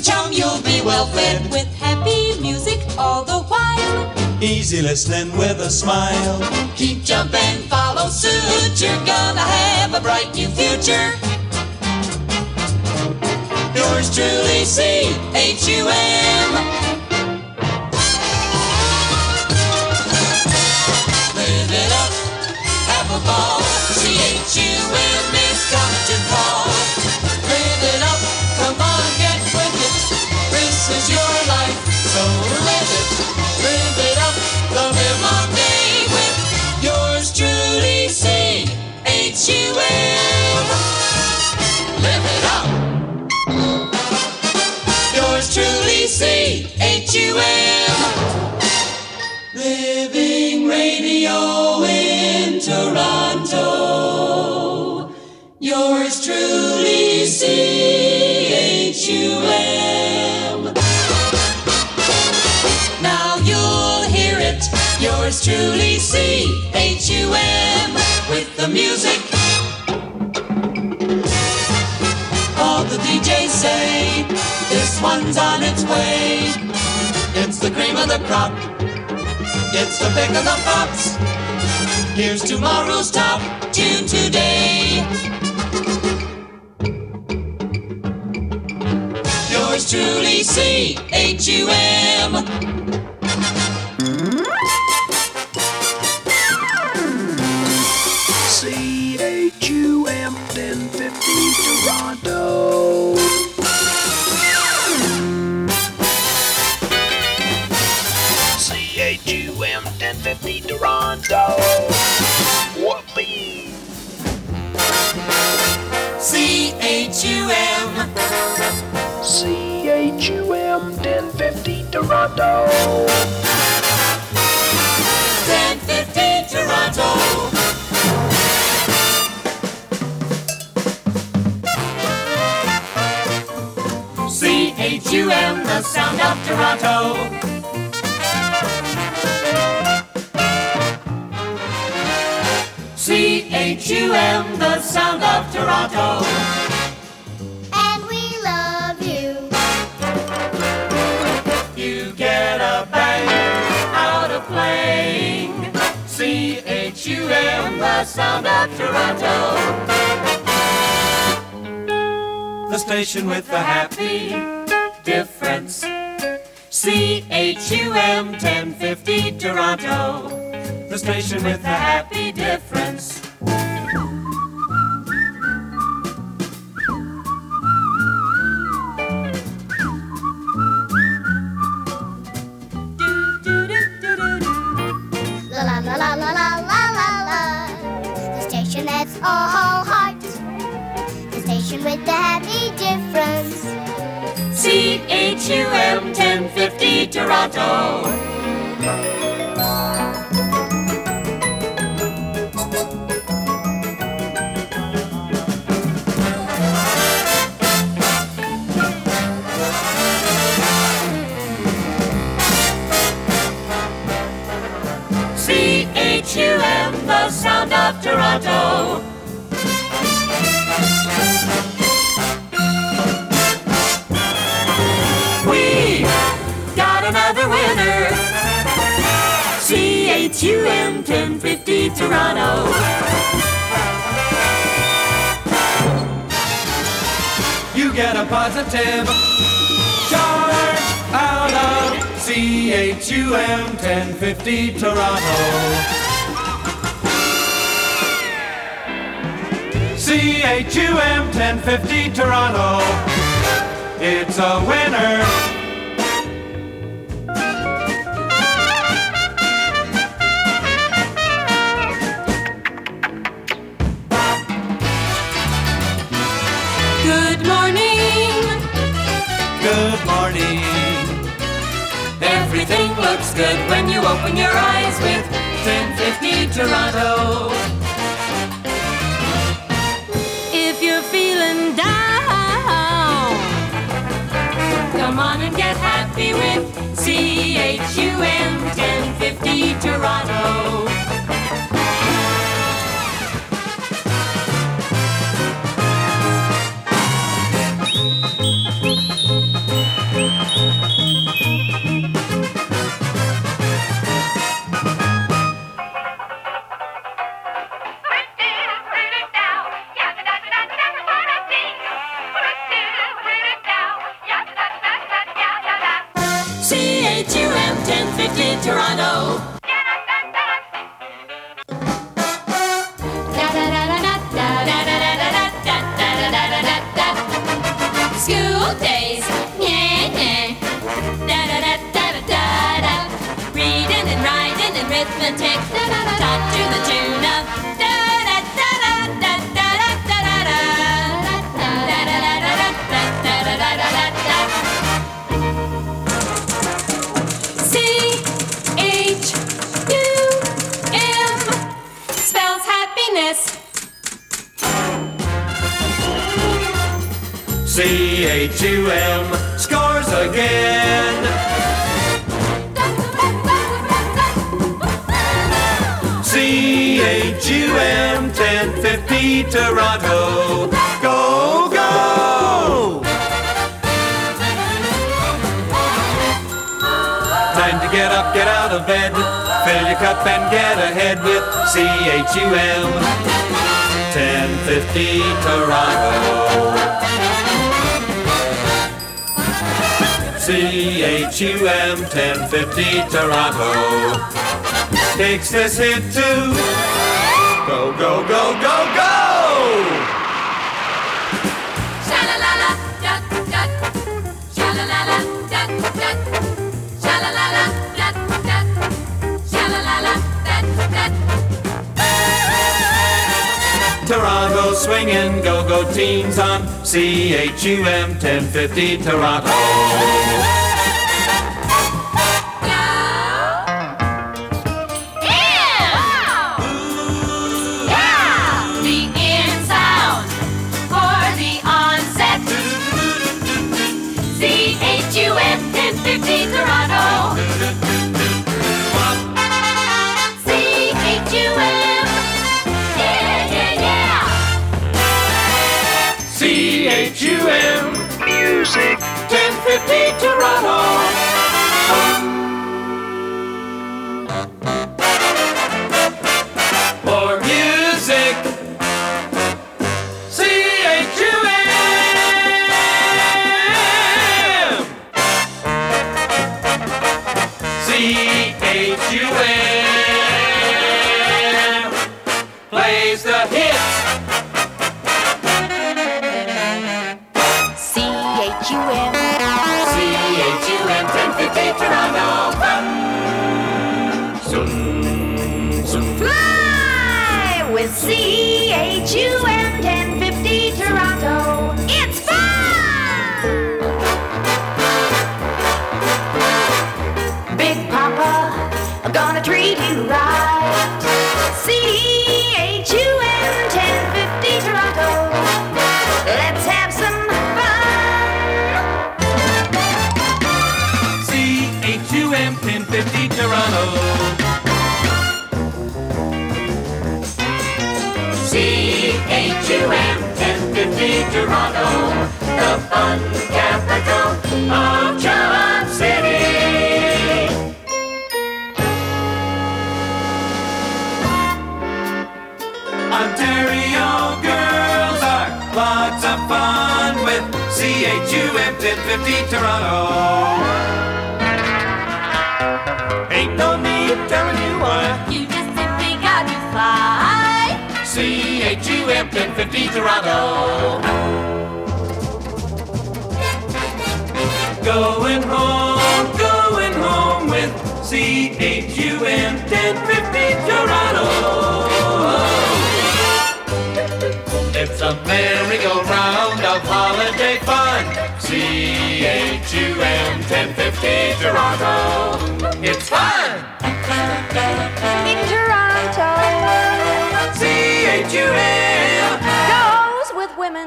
chum, you'll be well fed with happy music all the while. Easy listening with a smile. Keep jumping, follow suit. You're gonna have a bright new future. Yours truly, C-H-U-M. Live it up, have a ball. C-H-U-M is coming to call. Live it up, come on, get with it. This is your life, so live it. Live it up, the live long day with yours truly, C-H-U-M. Live it up. Yours truly, C-H-U-M. Living Radio in Toronto. Yours truly, C-H-U-M. Now you'll hear it. Yours truly, C-H-U-M. With the music. All the DJs say this one's on its way. It's the cream of the crop. It's the pick of the pops. Here's tomorrow's top tune today. Yours truly, C-H-U-M. C-H-U-M 1050 Toronto. C-H-U-M 1050 Toronto. Whoopee. C-H-U-M. C-H-U-M 1050 Toronto. 1050 Toronto. C-H-U-M, the sound of Toronto. C-H-U-M, the sound of Toronto. And we love you. You get a bang out of playing. C-H-U-M, the sound of Toronto. The station with the happy difference. C-H-U-M 1050 Toronto. The station with the happy difference. La la la la la la la la la. The station that's all heart. The station with the happy difference. C-H-U-M 1050 Toronto. C-H-U-M, the sound of Toronto. We got another winner. C-H-U-M 1050 Toronto. You get a positive charge out of C-H-U-M 1050 Toronto. C-H-U-M 1050 Toronto. It's a winner. Good morning. Good morning. Everything looks good when you open your eyes with 1050 Toronto. If you're feeling down, come on and get happy with C-H-U-M 1050 Toronto. CHUM scores again. CHUM 1050 Toronto. Go, go! Time to get up, get out of bed. Fill your cup and get ahead with CHUM 1050 Toronto. CHUM 1050 Toronto takes this hit to go, go, go, go, go! Sha-la-la-la, dot, dot. Sha-la-la-la, dot, dot. Sha-la-la-la, dot, dot. Sha-la-la-la, dot, dot. Toronto swinging, go-go teams on CHUM 1050 Toronto. CHUM Music 1050 Toronto. More music. CHUM. CHUM plays the hits. CHUM 1050 Toronto. Zoom, zoom. Fly with CHUM 1050 Toronto. It's fun! Big Papa, I'm gonna treat you right. CHUM 1050 Toronto. Let's have some CHUM 1050 Toronto. CHUM 1050 Toronto, the fun capital of Charm City. Ontario girls are lots of fun with CHUM 1050 Toronto. Ain't no need telling you why. You just simply got to fly. CHUM 1050 Toronto. Going home with CHUM 1050 Toronto. It's a merry-go-round of holiday fun. CHUM 1050 Toronto. It's fun! in Toronto. CHUM Goes with women.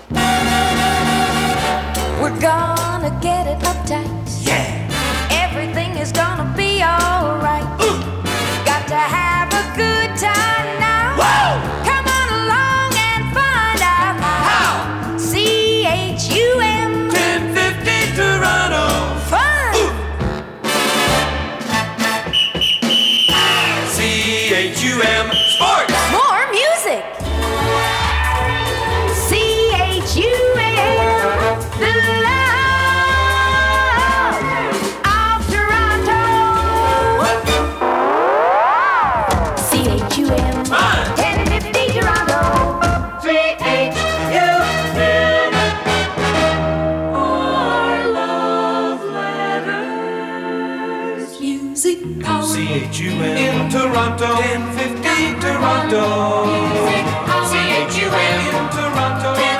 We're gonna get it uptight. Yeah! Everything is gonna be alright. Got to have a good time now. Whoa! Come on along and find out how. CHUM 1050 Toronto. fun. CHUM Sports. More music. CHUM, the love of Toronto. CHUM Fun. 1050 Toronto. CHUM. Our love letters. Music hall. CHUM in Toronto. 1050 Toronto. CHUM in Toronto.